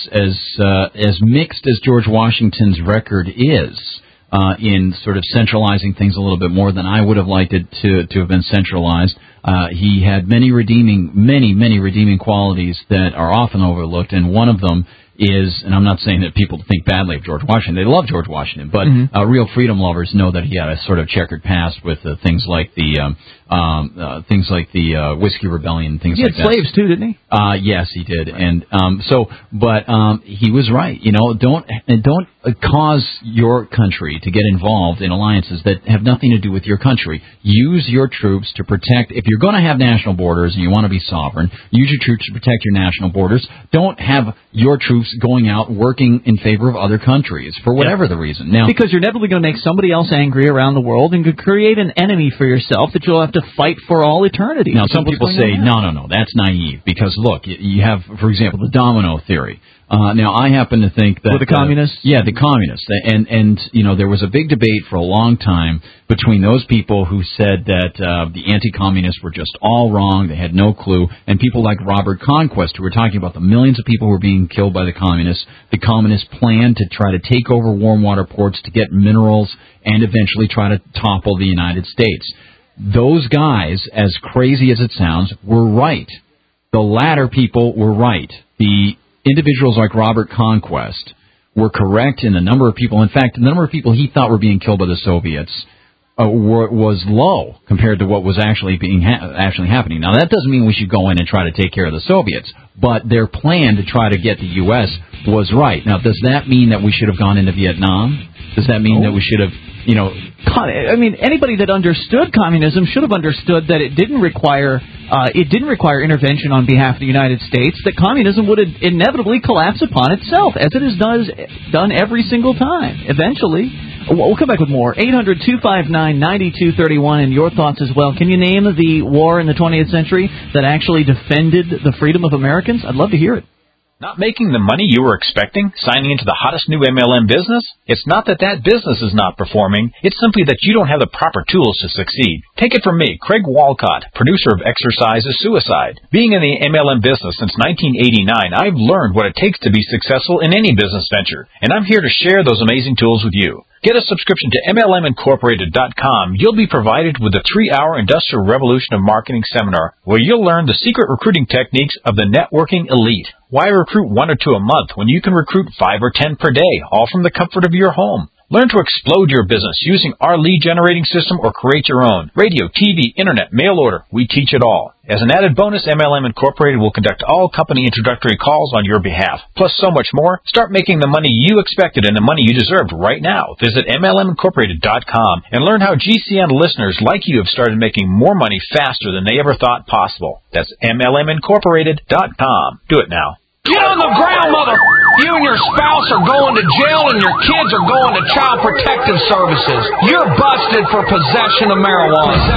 mixed as George Washington's record is. In sort of centralizing things a little bit more than I would have liked it to have been centralized. He had many redeeming qualities that are often overlooked, and one of them is, and I'm not saying that people think badly of George Washington. They love George Washington, but real freedom lovers know that he had a sort of checkered past with things like the Whiskey Rebellion and things like that. He had slaves too, didn't he? Yes, he did, and but he was right. You know, don't cause your country to get involved in alliances that have nothing to do with your country. Use your troops to protect. If you're going to have national borders and you want to be sovereign, use your troops to protect your national borders. Don't have your troops going out working in favor of other countries for whatever the reason. Now, because you're inevitably going to make somebody else angry around the world and could create an enemy for yourself that you'll have to fight for all eternity. Now, some people say, no, that's naive, because, look, you have, for example, the domino theory. Now, I happen to think that... With the communists? Yeah, the communists. And you know, there was a big debate for a long time between those people who said that the anti-communists were just all wrong, they had no clue, and people like Robert Conquest, who were talking about the millions of people who were being killed by the communists. The communist plan to try to take over warm water ports to get minerals and eventually try to topple the United States. Those guys, as crazy as it sounds, were right. The latter people were right. The individuals like Robert Conquest were correct in the number of people. In fact, the number of people he thought were being killed by the Soviets was low compared to what was actually actually happening. Now, that doesn't mean we should go in and try to take care of the Soviets, but their plan to try to get the U.S. was right. Now, does that mean that we should have gone into Vietnam? Does that mean that we should have, you know... I mean, anybody that understood communism should have understood that it didn't require intervention on behalf of the United States, that communism would inevitably collapse upon itself, as it has done every single time, eventually. We'll come back with more. 800-259-9231, and your thoughts as well. Can you name the war in the 20th century that actually defended the freedom of Americans? I'd love to hear it. Not making the money you were expecting? Signing into the hottest new MLM business? It's not that business is not performing. It's simply that you don't have the proper tools to succeed. Take it from me, Craig Walcott, producer of Exercise is Suicide. Being in the MLM business since 1989, I've learned what it takes to be successful in any business venture, and I'm here to share those amazing tools with you. Get a subscription to MLMincorporated.com. You'll be provided with a 3-hour Industrial Revolution of Marketing seminar where you'll learn the secret recruiting techniques of the networking elite. Why recruit 1 or 2 a month when you can recruit 5 or 10 per day, all from the comfort of your home? Learn to explode your business using our lead generating system or create your own. Radio, TV, internet, mail order, we teach it all. As an added bonus, MLM Incorporated will conduct all company introductory calls on your behalf. Plus so much more. Start making the money you expected and the money you deserved right now. Visit MLMincorporated.com and learn how GCN listeners like you have started making more money faster than they ever thought possible. That's MLMincorporated.com. Do it now. Get on the ground, mother! You and your spouse are going to jail and your kids are going to Child Protective Services. You're busted for possession of marijuana.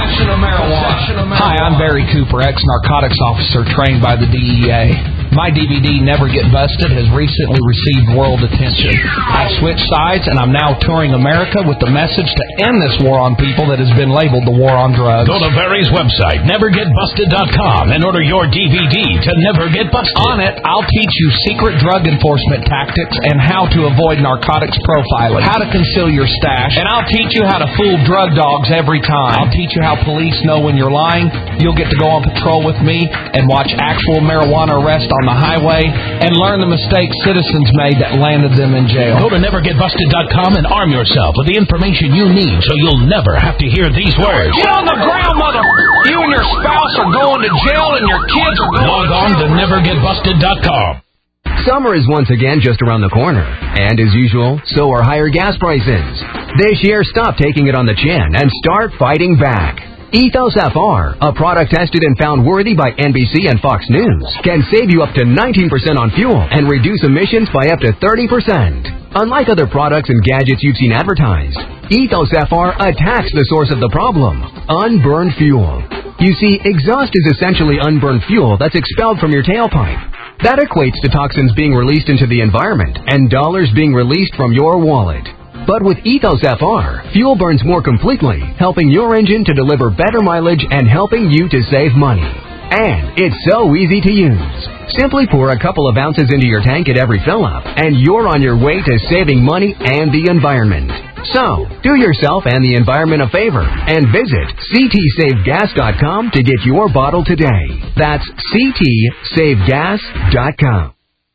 Hi, I'm Barry Cooper, ex-narcotics officer trained by the DEA. My DVD, Never Get Busted, has recently received world attention. I've switched sides, and I'm now touring America with the message to end this war on people that has been labeled the war on drugs. Go to Barry's website, nevergetbusted.com, and order your DVD to Never Get Busted. On it, I'll teach you secret drug enforcement tactics and how to avoid narcotics profiling, how to conceal your stash, and I'll teach you how to fool drug dogs every time. I'll teach you how police know when you're lying. You'll get to go on patrol with me and watch actual marijuana arrests on the highway and learn the mistakes citizens made that landed them in jail. Go to nevergetbusted.com and arm yourself with the information you need so you'll never have to hear these words. Get on the ground, mother! You and your spouse are going to jail and your kids are going Log on to nevergetbusted.com. Summer is once again just around the corner, and as usual, so are higher gas prices. This year, stop taking it on the chin and start fighting back. Ethos FR, a product tested and found worthy by NBC and Fox News, can save you up to 19% on fuel and reduce emissions by up to 30%. Unlike other products and gadgets you've seen advertised, Ethos FR attacks the source of the problem, unburned fuel. You see, exhaust is essentially unburned fuel that's expelled from your tailpipe. That equates to toxins being released into the environment and dollars being released from your wallet. But with Ethos FR, fuel burns more completely, helping your engine to deliver better mileage and helping you to save money. And it's so easy to use. Simply pour a couple of ounces into your tank at every fill-up, and you're on your way to saving money and the environment. So, do yourself and the environment a favor and visit ctsavegas.com to get your bottle today. That's ctsavegas.com.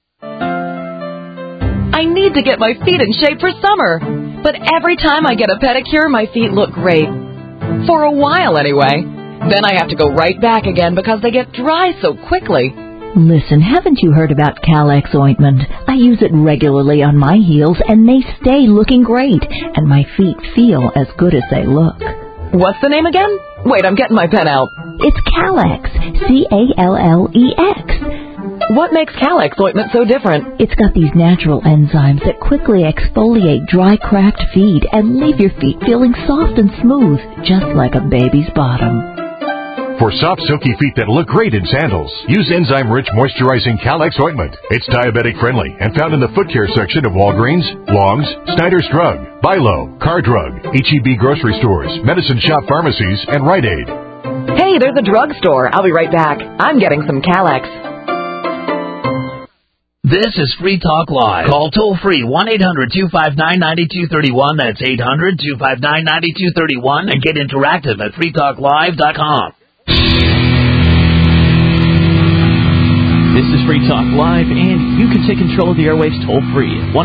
I need to get my feet in shape for summer, but every time I get a pedicure, my feet look great. For a while, anyway. Then I have to go right back again because they get dry so quickly. Listen, haven't you heard about Calex ointment? I use it regularly on my heels, and they stay looking great, and my feet feel as good as they look. What's the name again? Wait, I'm getting my pen out. It's Calex. Callex. What makes Calex ointment so different? It's got these natural enzymes that quickly exfoliate dry, cracked feet and leave your feet feeling soft and smooth, just like a baby's bottom. For soft, silky feet that look great in sandals, use enzyme-rich moisturizing Calex ointment. It's diabetic-friendly and found in the foot care section of Walgreens, Long's, Snyder's Drug, Bilo, Car Drug, H-E-B grocery stores, medicine shop pharmacies, and Rite Aid. Hey, there's a drugstore. I'll be right back. I'm getting some Calex. This is Free Talk Live. Call toll-free 1-800-259-9231. That's 800-259-9231. And get interactive at freetalklive.com. This is Free Talk Live, and you can take control of the airwaves toll-free at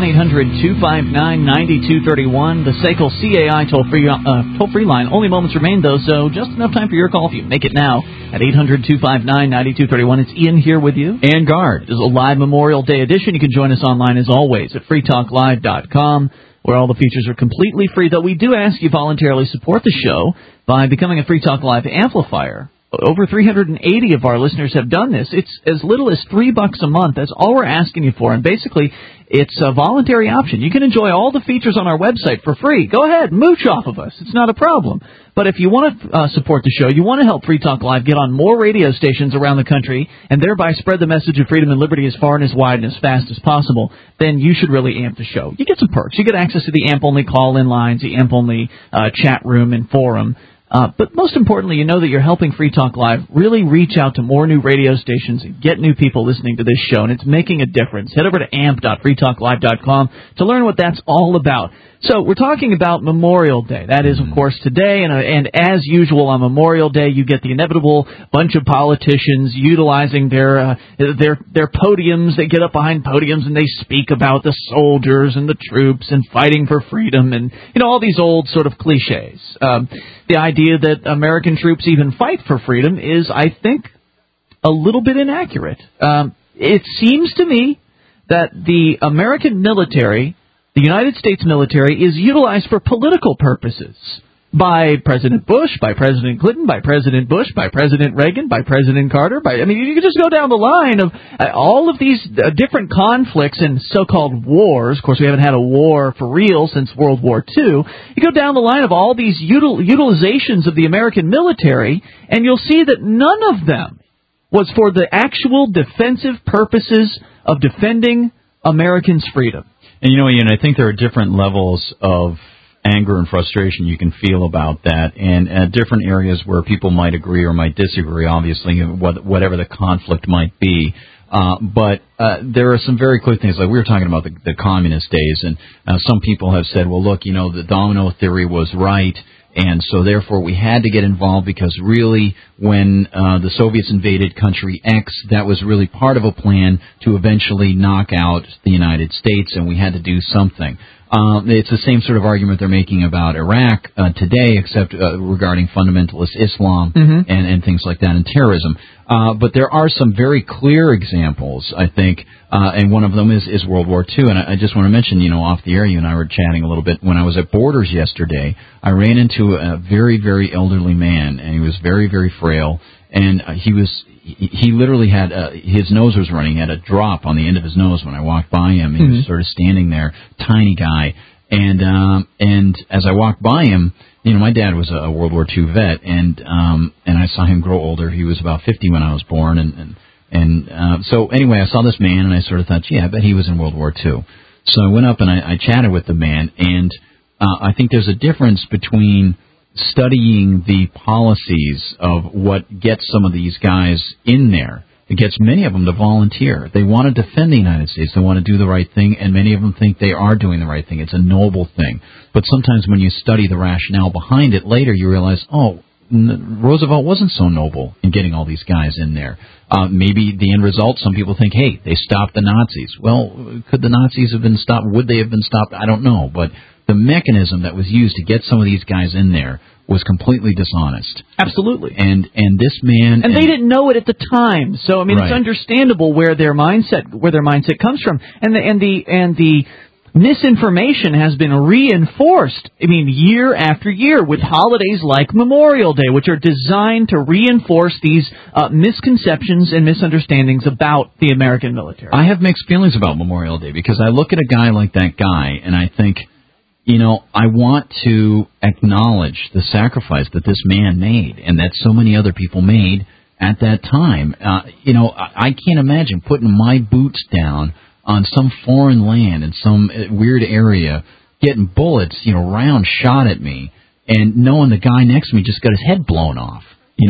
1-800-259-9231, the SACL CAI toll-free line. Only moments remain, though, so just enough time for your call if you make it now at 800-259-9231. It's Ian here with you. And Guard. This is a live Memorial Day edition. You can join us online, as always, at freetalklive.com, where all the features are completely free, though we do ask you voluntarily support the show by becoming a Free Talk Live amplifier. Over 380 of our listeners have done this. It's as little as $3 a month. That's all we're asking you for. And basically, it's a voluntary option. You can enjoy all the features on our website for free. Go ahead, mooch off of us. It's not a problem. But if you want to support the show, you want to help Free Talk Live get on more radio stations around the country and thereby spread the message of freedom and liberty as far and as wide and as fast as possible, then you should really amp the show. You get some perks. You get access to the AMP-only call-in lines, the AMP-only chat room and forum. But most importantly, you know that you're helping Free Talk Live really reach out to more new radio stations and get new people listening to this show, and it's making a difference. Head over to amp.freetalklive.com to learn what that's all about. So we're talking about Memorial Day. That is, of course, today, and as usual on Memorial Day, you get the inevitable bunch of politicians utilizing their podiums. They get up behind podiums and they speak about the soldiers and the troops and fighting for freedom and, all these old sort of cliches. The idea that American troops even fight for freedom is, I think, a little bit inaccurate. It seems to me that the American military, the United States military, is utilized for political purposes by President Bush, by President Clinton, by President Bush, by President Reagan, by President Carter. You can just go down the line of all of these different conflicts and so-called wars. Of course, we haven't had a war for real since World War II. You go down the line of all these utilizations of the American military, and you'll see that none of them was for the actual defensive purposes of defending Americans' freedom. And Ian, I think there are different levels of anger and frustration you can feel about that, and different areas where people might agree or might disagree, obviously, whatever the conflict might be. But there are some very clear things, like we were talking about the communist days, and some people have said, well, look, the domino theory was right, and so therefore we had to get involved because really when the Soviets invaded country X, that was really part of a plan to eventually knock out the United States, and we had to do something. It's the same sort of argument they're making about Iraq today, except regarding fundamentalist Islam and things like that, and terrorism. But there are some very clear examples, I think, and one of them is World War II. And I just want to mention, off the air, you and I were chatting a little bit. When I was at Borders yesterday, I ran into a very, very elderly man, and he was very, very frail. and he literally had his nose was running. He had a drop on the end of his nose when I walked by him. He was sort of standing there, tiny guy, and as I walked by him, my dad was a World War II vet, and I saw him grow older. He was about 50 when I was born, and so anyway, I saw this man, and I sort of thought, I bet he was in World War II. So I went up and I chatted with the man, and I think there's a difference between studying the policies of what gets some of these guys in there. It gets many of them to volunteer. They want to defend the United States. They want to do the right thing, and many of them think they are doing the right thing. It's a noble thing. But sometimes when you study the rationale behind it later, you realize, Roosevelt wasn't so noble in getting all these guys in there. Maybe the end result, some people think, hey, they stopped the Nazis. Well, could the Nazis have been stopped? Would they have been stopped? I don't know. But the mechanism that was used to get some of these guys in there was completely dishonest. Absolutely. And this man... And they didn't know it at the time. So, I mean, Right. It's understandable where their mindset comes from. And the misinformation has been reinforced, year after year with holidays like Memorial Day, which are designed to reinforce these misconceptions and misunderstandings about the American military. I have mixed feelings about Memorial Day because I look at a guy like that guy and I think, I want to acknowledge the sacrifice that this man made and that so many other people made at that time. I can't imagine putting my boots down on some foreign land in some weird area, getting bullets, round shot at me, and knowing the guy next to me just got his head blown off.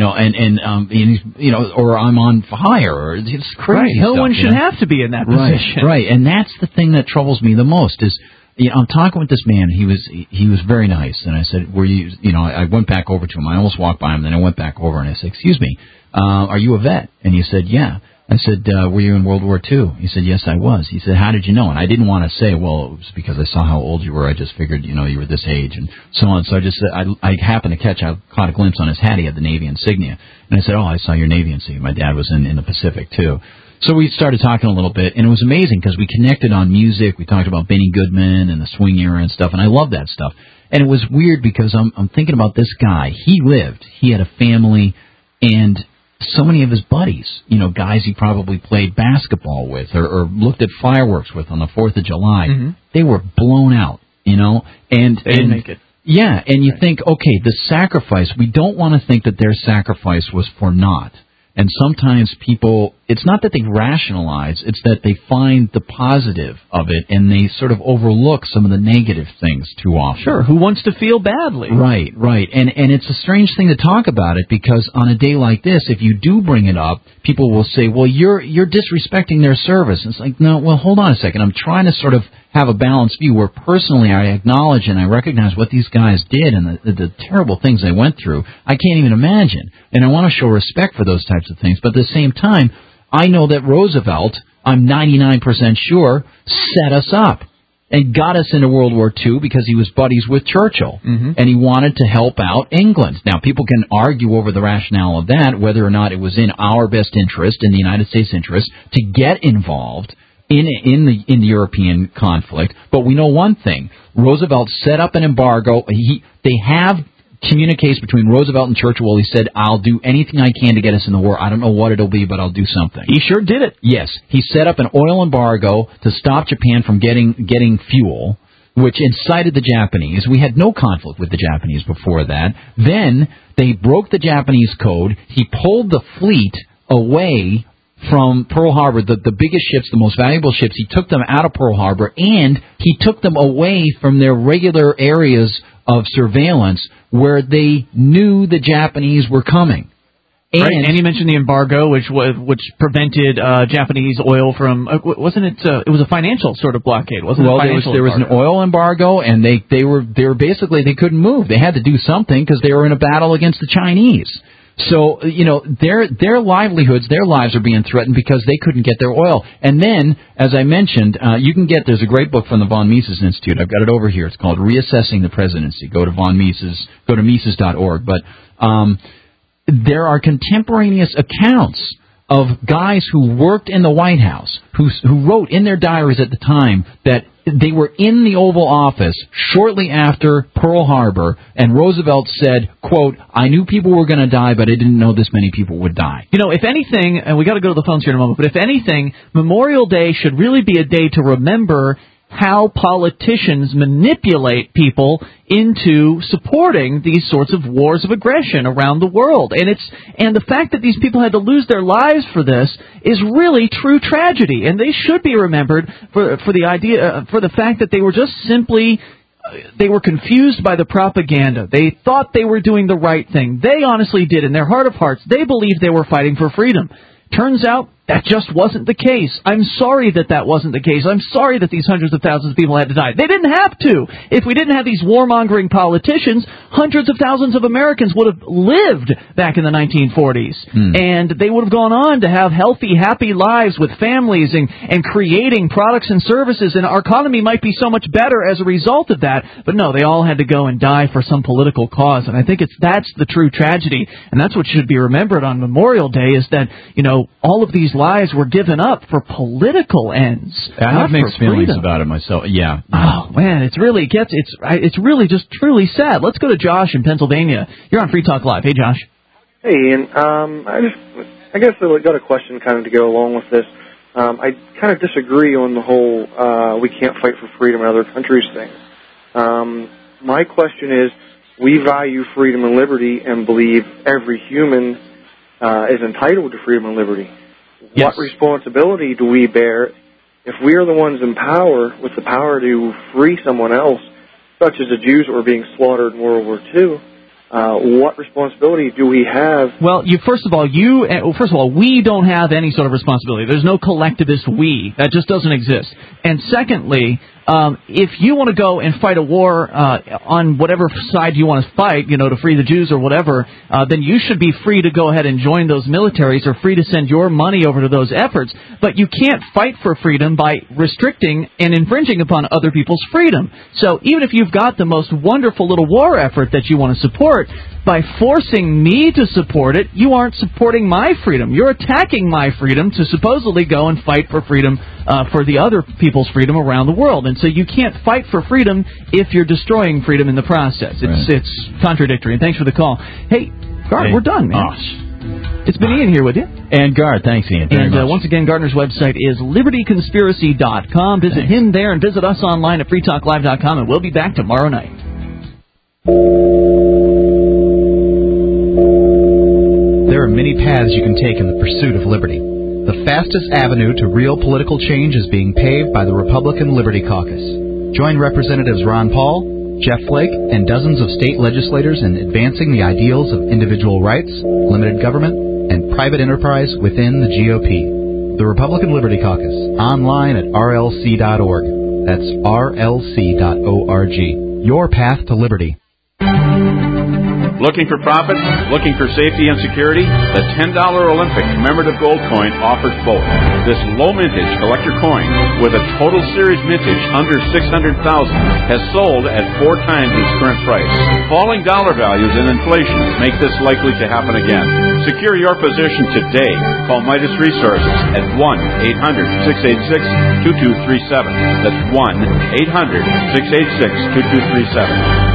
And he's, or I'm on fire, or it's crazy. Right. No stuff, one should have to be in that position. Right. And that's the thing that troubles me the most is, I'm talking with this man. He was very nice, and I said, "Were you?" I went back over to him. I almost walked by him, then I went back over and I said, "Excuse me, are you a vet?" And he said, "Yeah." I said, "Were you in World War II?" He said, "Yes, I was." He said, "How did you know?" And I didn't want to say, "Well, it was because I saw how old you were. I just figured, you were this age and so on." So I just said, I happened to I caught a glimpse on his hat. He had the Navy insignia, and I said, "Oh, I saw your Navy insignia. My dad was in the Pacific too." So we started talking a little bit, and it was amazing because we connected on music. We talked about Benny Goodman and the swing era and stuff, and I love that stuff. And it was weird because I'm thinking about this guy. He lived. He had a family, and so many of his buddies, guys he probably played basketball with or looked at fireworks with on the 4th of July, they were blown out, and they didn't make it. Yeah, and you think, okay, the sacrifice, we don't want to think that their sacrifice was for naught. And sometimes people, it's not that they rationalize, it's that they find the positive of it and they sort of overlook some of the negative things too often. Sure, who wants to feel badly? Right. And it's a strange thing to talk about it because on a day like this, if you do bring it up, people will say, well, you're disrespecting their service. And it's like, no, well, hold on a second. I'm trying to sort of have a balanced view where personally I acknowledge and I recognize what these guys did and the terrible things they went through. I can't even imagine. And I want to show respect for those types of things. But at the same time, I know that Roosevelt, I'm 99% sure, set us up and got us into World War II because he was buddies with Churchill. And he wanted to help out England. Now, people can argue over the rationale of that, whether or not it was in our best interest, in the United States' interest, to get involved in the European conflict. But we know one thing. Roosevelt set up an embargo. They have communiques between Roosevelt and Churchill. He said, I'll do anything I can to get us in the war. I don't know what it'll be, but I'll do something. He sure did it. Yes. He set up an oil embargo to stop Japan from getting fuel, which incited the Japanese. We had no conflict with the Japanese before that. Then they broke the Japanese code. He pulled the fleet away from Pearl Harbor, the biggest ships, the most valuable ships. He took them out of Pearl Harbor, and he took them away from their regular areas of surveillance where they knew the Japanese were coming. And he mentioned the embargo, which prevented Japanese oil from. Wasn't it? It was a financial sort of blockade, wasn't it? Well, there was an oil embargo, and they were basically they couldn't move. They had to do something because they were in a battle against the Chinese. So, their livelihoods, their lives are being threatened because they couldn't get their oil. And then, as I mentioned, there's a great book from the von Mises Institute. I've got it over here. It's called Reassessing the Presidency. Go to Mises.org. But there are contemporaneous accounts of guys who worked in the White House, who wrote in their diaries at the time that they were in the Oval Office shortly after Pearl Harbor, and Roosevelt said, quote, I knew people were going to die, but I didn't know this many people would die. You know, if anything, and we got to go to the phones here in a moment, but if anything, Memorial Day should really be a day to remember how politicians manipulate people into supporting these sorts of wars of aggression around the world. And the fact that these people had to lose their lives for this is really true tragedy, and they should be remembered for the fact that they were just simply they were confused by the propaganda. They thought they were doing the right thing. They honestly did. In their heart of hearts, they believed they were fighting for freedom. Turns out that just wasn't the case. I'm sorry that wasn't the case. I'm sorry that these hundreds of thousands of people had to die. They didn't have to. If we didn't have these warmongering politicians, hundreds of thousands of Americans would have lived back in the 1940s. And they would have gone on to have healthy, happy lives with families and creating products and services. And our economy might be so much better as a result of that. But no, they all had to go and die for some political cause. And I think that's the true tragedy. And that's what should be remembered on Memorial Day is that, you know, all of these lives were given up for political ends. I have mixed feelings about it myself. Yeah. Oh man, it's really just truly sad. Let's go to Josh in Pennsylvania. You're on Free Talk Live. Hey, Josh. Hey, Ian. I guess I got a question kind of to go along with this. I kind of disagree on the whole we can't fight for freedom in other countries thing. My question is, we value freedom and liberty and believe every human is entitled to freedom and liberty. Yes. What responsibility do we bear if we are the ones in power with the power to free someone else, such as the Jews that were being slaughtered in World War II? What responsibility do we have? Well, first of all, we don't have any sort of responsibility. There's no collectivist we. That just doesn't exist. And secondly, if you want to go and fight a war on whatever side you want to fight, you know, to free the Jews or whatever, then you should be free to go ahead and join those militaries or free to send your money over to those efforts. But you can't fight for freedom by restricting and infringing upon other people's freedom. So even if you've got the most wonderful little war effort that you want to support, by forcing me to support it, you aren't supporting my freedom. You're attacking my freedom to supposedly go and fight for freedom for the other people's freedom around the world. And so you can't fight for freedom if you're destroying freedom in the process. It's contradictory. And thanks for the call. Hey, Gard, we're done, man. It's been Ian here with you. And Gard, thanks, Ian. And once again, Gardner's website is libertyconspiracy.com. Visit him there and visit us online at freetalklive.com. And we'll be back tomorrow night. There are many paths you can take in the pursuit of liberty. The fastest avenue to real political change is being paved by the Republican Liberty Caucus. Join Representatives Ron Paul, Jeff Flake, and dozens of state legislators in advancing the ideals of individual rights, limited government, and private enterprise within the GOP. The Republican Liberty Caucus, online at rlc.org. That's rlc.org. Your path to liberty. Looking for profit? Looking for safety and security? The $10 Olympic commemorative gold coin offers both. This low mintage collector coin with a total series mintage under $600,000 has sold at 4 times its current price. Falling dollar values and inflation make this likely to happen again. Secure your position today. Call Midas Resources at 1-800-686-2237. That's 1-800-686-2237.